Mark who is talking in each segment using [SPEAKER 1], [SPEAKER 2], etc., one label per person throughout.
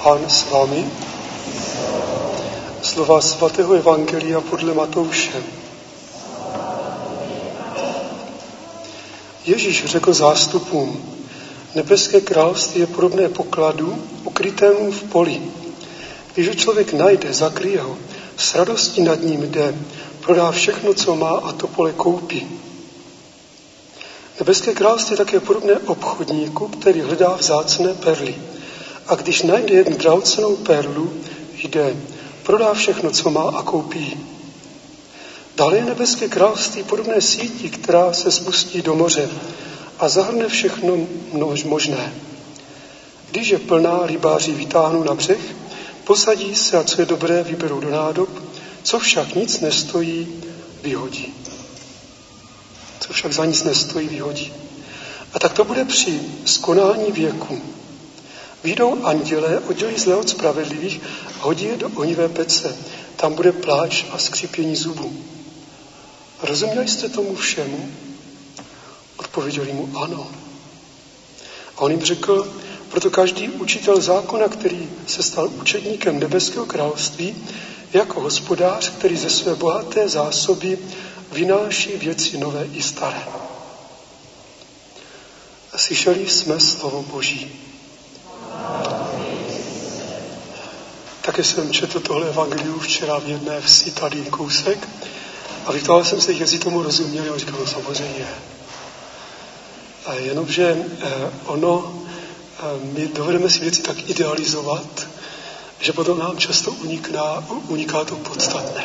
[SPEAKER 1] Pán s vámi. Slova svatého evangelia podle Matouše. Ježíš řekl zástupům: Nebeské království je podobné pokladu ukrytému v poli. Když ho člověk najde, zakryje ho, s radostí nad ním jde, prodá všechno, co má, a to pole koupí. Nebeské království je také podobné obchodníku, který hledá vzácné perly. A když najde jednu drahocennou perlu, jde, prodá všechno, co má, a koupí ji. Dále je nebeské království podobné síti, která se spustí do moře a zahrne všechno možné. Když je plná, rybáři vytáhnou na břeh, posadí se a co je dobré, vyberou do nádob, co však nic nestojí, vyhodí. Co však za nic nestojí, vyhodí. A tak to bude při skonání věku. Vyjdou andělé, oddělí zlé od spravedlivých a hodí je do ohnivé pece. Tam bude pláč a skřípění zubů. Rozuměli jste tomu všemu? Odpověděli mu ano. A on jim řekl: proto každý učitel zákona, který se stal učedníkem nebeského království, jako hospodář, který ze své bohaté zásoby vynáší věci nové i staré. Slyšeli jsme slovo Boží. Také jsem četl tohle evangelium včera v jedné vsi, tady kousek, a vyptal jsem se, jestli tomu rozuměli, a říkal, no samozřejmě. Jenomže my dovedeme si věci tak idealizovat, že potom nám často uniká to podstatné.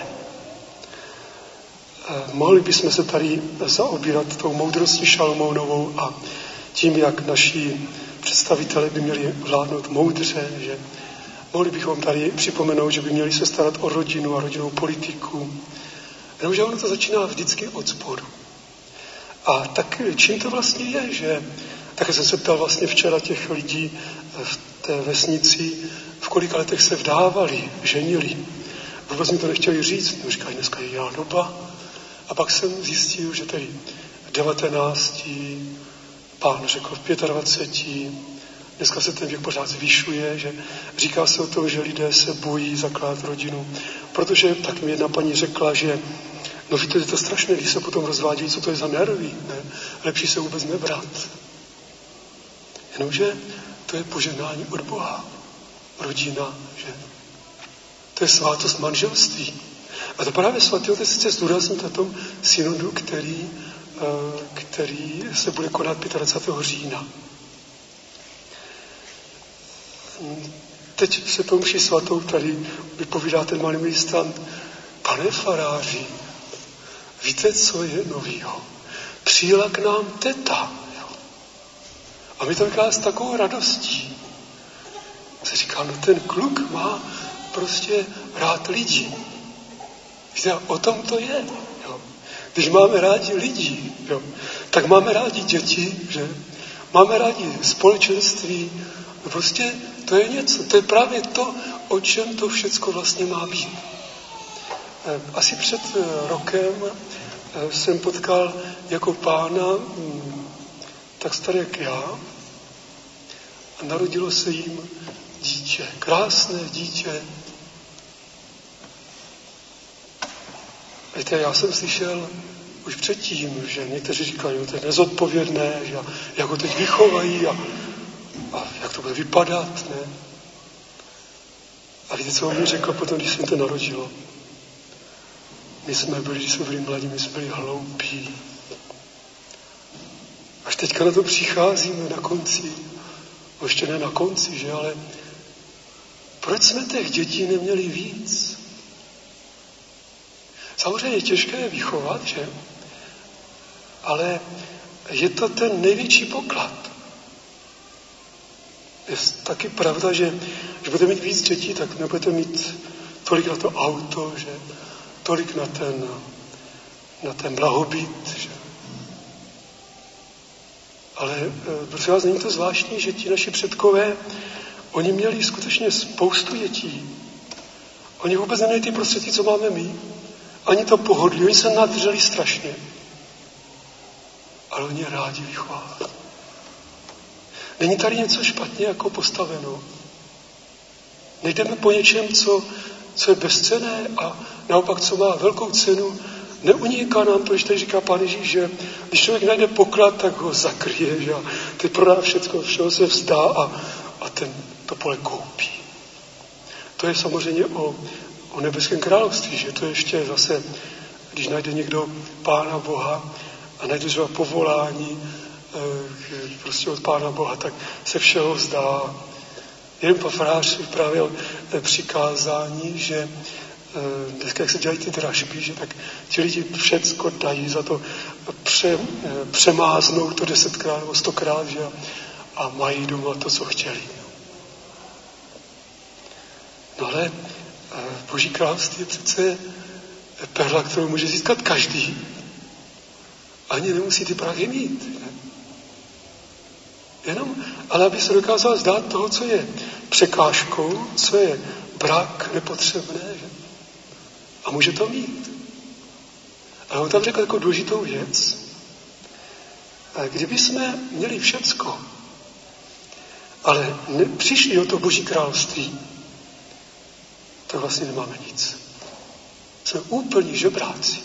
[SPEAKER 1] Mohli bychom se tady zaobírat tou moudrostí Šalomounovou a tím, jak naši představitelé by měli vládnout moudře, že mohli bychom tady připomenout, že by měli se starat o rodinu a rodinnou politiku. Jenomže ono to začíná vždycky od spodu. A tak čím to vlastně je, že také jsem se ptal vlastně včera těch lidí v té vesnici, v kolika letech se vdávali, ženili. Vůbec mi to nechtěli říct, no říkají, dneska je jiná doba. A pak jsem zjistil, že tady v 19, pán řekl v 25, dneska se ten věk pořád zvyšuje, že říká se o tom, že lidé se bojí zakládat rodinu, protože tak mi jedna paní řekla, že no víte, je to strašné, když se potom rozvádějí, co to je za nervy, ne? Lepší se vůbec nebrat. Jenomže to je požehnání od Boha. Rodina, že? To je svátost manželství. A to právě svatý otec chce zdůraznit na tom synodu, který se bude konat 25. října. Teď se po mši svatou tady vypovídá ten malý ministrant: pane faráři, víte, co je novýho? Přijela k nám teta. Jo. A my to říká s takovou radostí. Se říká, no ten kluk má prostě rád lidi. Víte, o tom to je. Jo. Když máme rádi lidi, jo, tak máme rádi děti, že? Máme rádi společenství. No prostě to je něco, to je právě to, o čem to všecko vlastně má být. Asi před rokem jsem potkal jako pána tak staré jak já a narodilo se jim dítě, krásné dítě. Víte, já jsem slyšel už předtím, že někteří říkají, že to je nezodpovědné, že jak ho teď vychovají a jak to bude vypadat, ne? A víte, co on mi řekl potom, když se jim to narodilo? Když jsme byli mladí, my jsme byli hloupí. Až teďka na to přicházíme na konci. Ještě ne na konci, že? Ale proč jsme těch dětí neměli víc? Samozřejmě je těžké je vychovat, že? Ale je to ten největší poklad. Je taky pravda, že když budete mít víc dětí, tak nebudete mít tolik na to auto, že? Tolik na ten blahobyt. Že? Ale prosím vás, není to zvláštní, že ti naši předkové, oni měli skutečně spoustu dětí. Oni vůbec neměli ty prostředky, co máme my. Ani to pohodlí, oni se nadřeli strašně. Ale oni je rádi vychovávali. Není tady něco špatně jako postaveno? Nejdeme po něčem, co je bezcenné a naopak, co má velkou cenu. Neuniká nám to, když tady říká Pán Ježíš, že když člověk najde poklad, tak ho zakryje, že ty prodá všeho se vzdá a ten to pole koupí. To je samozřejmě o nebeském království, že to ještě zase, když najde někdo Pána Boha a najde třeba povolání prostě od Pána Boha, tak se všeho vzdá. Jeden farář vyprávěl přikázání, že dneska, jak se dělají ty dražby, že tak ti lidi všecko dají za to, přemáznou to 10krát nebo 100krát, že a mají doma to, co chtěli. No ale Boží království je přece perla, kterou může získat každý. Ani nemusí ty prachy mít. Ne? Jenom, ale aby se dokázal zdát toho, co je překážkou, co je brak nepotřebné. Že? A může to mít. Ale on tam řekl takovou důležitou věc. Kdyby jsme měli všecko, ale přišli o to Boží království, tak vlastně nemáme nic. Jsme úplní žebráci.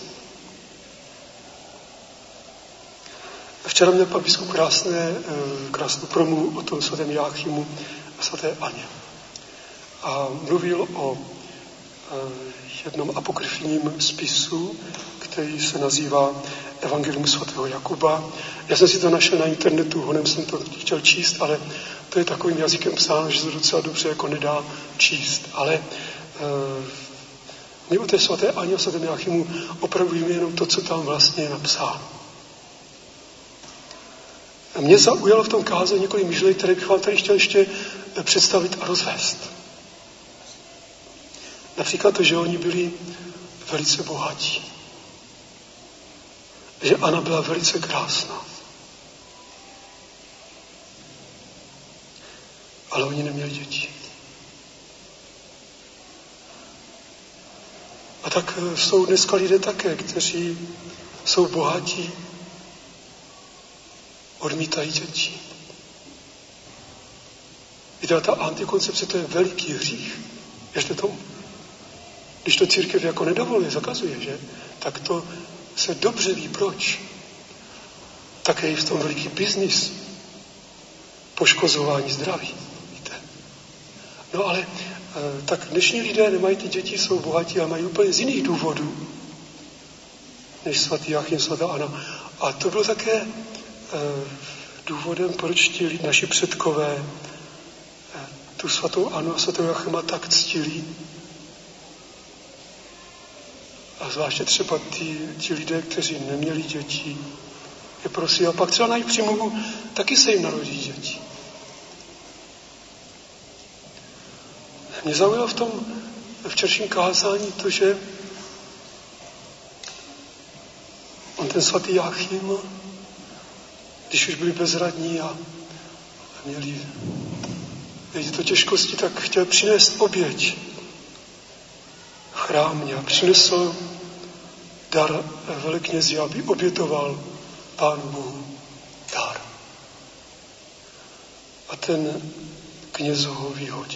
[SPEAKER 1] Včera měl pan biskup krásnou promluvu o tom svatém Jáchymu a svaté Aně. A mluvil o jednom apokryfním spisu, který se nazývá Evangelium svatého Jakuba. Já jsem si to našel na internetu, honem jsem to chtěl číst, ale to je takovým jazykem psáno, že se to docela dobře jako nedá číst. Ale mě u té svaté Aně a svatém Jáchymu opravdu jim jenom to, co tam vlastně je napsáno. Mě zaujalo v tom kázání několik myšlenek, které bych vám tady chtěl ještě představit a rozvést. Například to, že oni byli velice bohatí. Že Anna byla velice krásná. Ale oni neměli děti. A tak jsou dneska lidé také, kteří jsou bohatí, odmítají děti. Víte, ta antikoncepce, to je veliký hřích. Věřte tomu. Když to církev jako nedovoluje, zakazuje, že? Tak to se dobře ví, proč. Také je v tom veliký biznis. Poškozování zdraví. Víte? No ale tak dnešní lidé nemají ty děti, jsou bohatí a mají úplně z jiných důvodů, než svatý Jáchym, svatá Anna. A to bylo také důvodem, proč ti naši předkové tu svatou Anu a svatého Jáchyma tak ctili. A zvláště třeba ti lidé, kteří neměli děti, je prosí, a pak třeba na jejich přímluvu taky se jim narodí děti. Mě zaujalo v tom včerejším kázání to, že on ten svatý Jáchym, když už byli bezradní a měli to těžkosti, tak chtěl přinést oběť v chrámě a přinesl dar veleknězi, aby obětoval Pánu Bohu dar. A ten kněz ho vyhodil.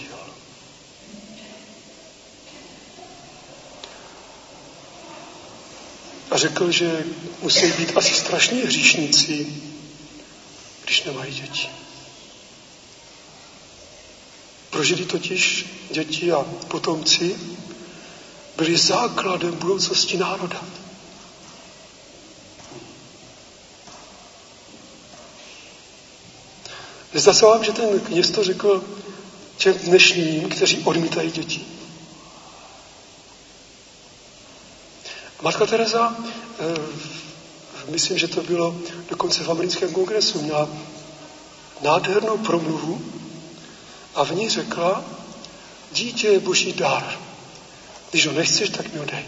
[SPEAKER 1] A řekl, že musí být asi strašní hříšníci, když nemají děti. Pro Židy totiž děti a potomci byli základem budoucnosti národa. Nezdá se vám, že ten kněz to řekl těm dnešním, kteří odmítají děti? Matka Teresa, myslím, že to bylo dokonce v americkém kongresu, měla nádhernou promluvu a v ní řekla, dítě je Boží dar. Když ho nechceš, tak mi ho dej.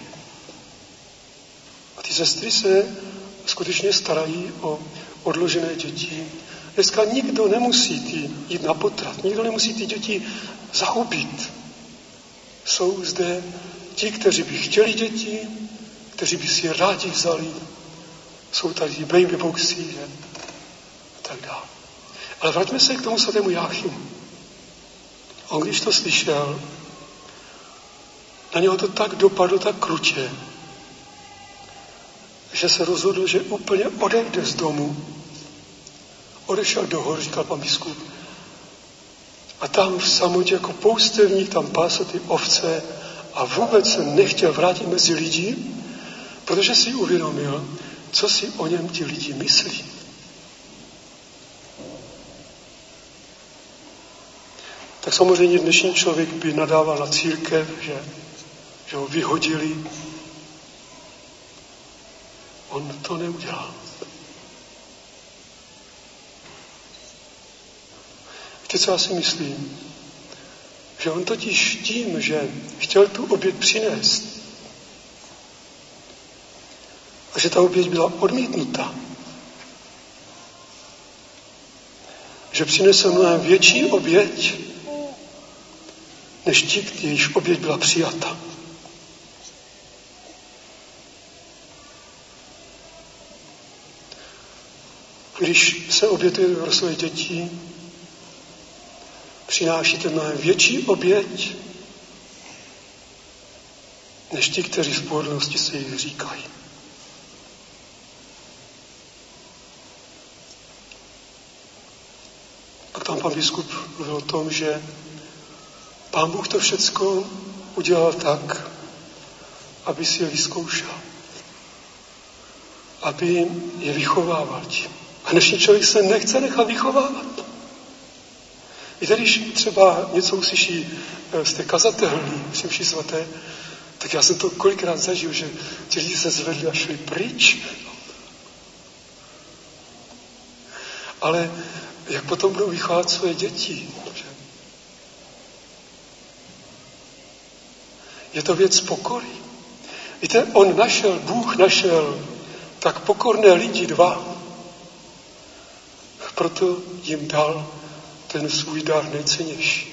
[SPEAKER 1] A ty sestry se skutečně starají o odložené děti. Dneska nikdo nemusí jít na potrat, nikdo nemusí ty děti zahubit. Jsou zde ti, kteří by chtěli děti, kteří by si je rádi vzali. Jsou tady babyboxy, že? A tak dále. Ale vraťme se k tomu svatému Jáchymu. On když to slyšel, na něho to tak dopadlo, tak krutě, že se rozhodl, že úplně odejde z domu. Odešel do hor, říkal pan biskup. A tam v samotě jako poustevník tam pásl ty ovce a vůbec se nechtěl vrátit mezi lidi, protože si uvědomil, co si o něm ti lidi myslí. Tak samozřejmě dnešní člověk by nadával na církev, že ho vyhodili. On to neudělal. Víte, co já si myslím? Že on totiž tím, že chtěl tu oběť přinést a že ta oběť byla odmítnuta, že přinesl mnohem větší oběť, než ti, jejíž oběť byla přijata. Když se obětuje pro své děti, přinášíte mnohem větší oběť, než ti, kteří v pohodlnosti se jich říkají. A tam pan biskup mluvil o tom, že Pán Bůh to všecko udělal tak, aby si je vyzkoušel. Aby je vychovával tím. A dnešní člověk se nechce nechat vychovávat. Víte, když třeba něco uslyší z té kazatelny, při mši svaté, tak já jsem to kolikrát zažil, že ti lidi se zvedli a šli pryč. Ale jak potom budou vychovávat své děti? Že? Je to věc pokory. Víte, Bůh našel tak pokorné lidi dva, proto jim dal ten svůj dar nejcennější.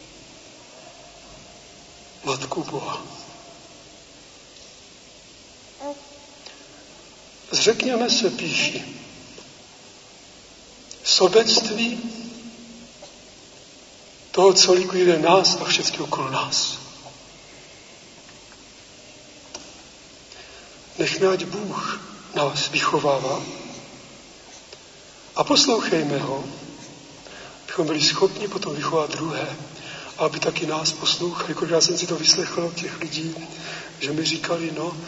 [SPEAKER 1] Matku Boha. Zřekněme se pýchy, sobectví, toho, co likviduje nás a všechny okolo nás. Nechme, ať Bůh nás vychovává a poslouchejme ho, abychom byli schopni potom vychovat druhé a aby taky nás poslouchali. Já jsem si to vyslechl od těch lidí, že mi říkali,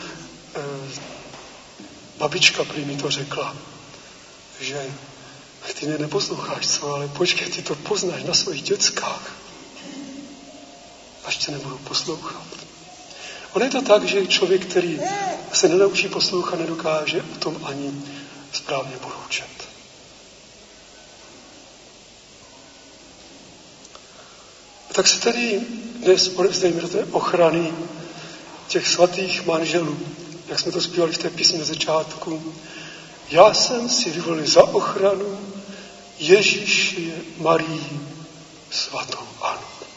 [SPEAKER 1] babička prý mi to řekla, že ty mě neposloucháš, co, ale počkej, ty to poznáš na svých dětskách, až tě nebudou poslouchat. On je to tak, že člověk, který se nenaučí poslouchat, nedokáže o tom ani správně poroučet. Tak se tedy dnes odevzdejme do té ochrany těch svatých manželů, jak jsme to zpívali v té písni na začátku. Já jsem si vyvolil za ochranu Ježíši Marii svatou Annu.